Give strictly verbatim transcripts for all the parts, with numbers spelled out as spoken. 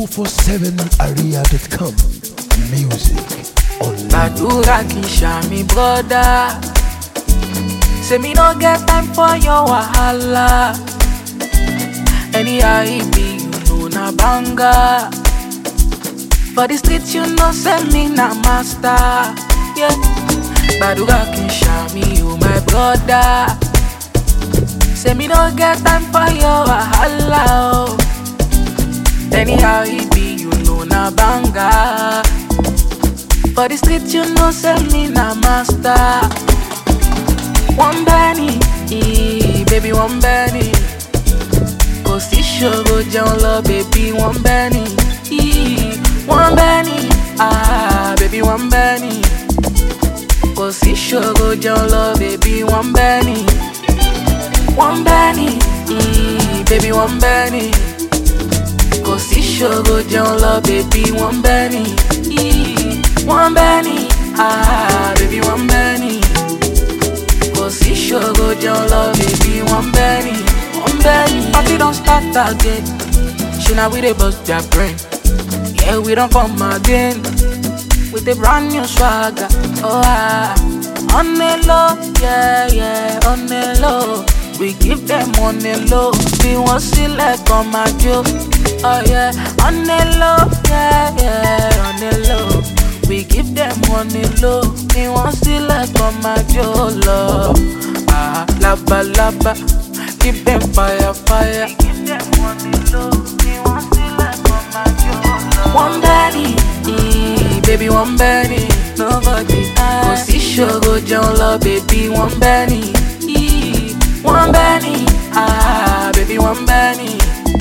two four seven area dot com. Music online. Badura Kisha, me brother. Say me no get time for your wahala. Anyhow it be, you know na banga. For the streets you know say me na master. Yeah. Badura Kisha, me you my brother. Say me no get time for your wahala. Oh. Anyhow it be, you know na banga. For the street you know say me na master. One Benny, eh, baby one Benny. Go see show go down low, baby one Benny, eh, one Benny, ah, baby one Benny. Go see show go down low, baby one Benny, one Benny, eh, baby one Benny. Go see show go down low, baby one Benny, eh, one Benny, ah, baby one Benny. Go see show go down low, baby one Benny, one Benny. Party don't start again. She now we dey bust their brain. Yeah, we don't come again with a brand new swagger. Oh ah, on the low, yeah yeah, on the low. We give them on the low. We want select on my joke. Oh yeah, on the low, yeah yeah, on the low. We give them on the low. We want select on my jolo. Ah, laba laba. Give them fire fire. We give them on the low. We want select on my jolo. One Benny, eh, baby one Benny. Nobody go see show go down low, baby one Benny, eh, one Benny, ah, baby one Benny.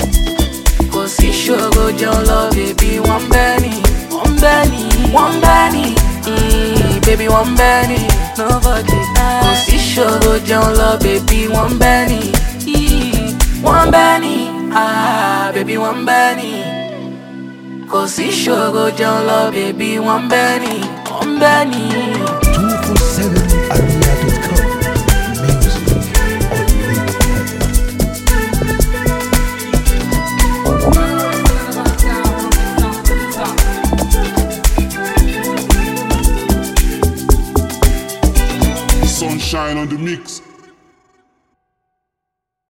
Go see show go down low, baby one Benny, one Benny, one Benny, eh, baby one Benny. Nobody go see show go down low, baby one Benny, eh, one Benny, ah, baby one Benny. Go see show go down low, baby one Benny, one Benny. two four seven area dot com. Music online. Sunshine on the mix.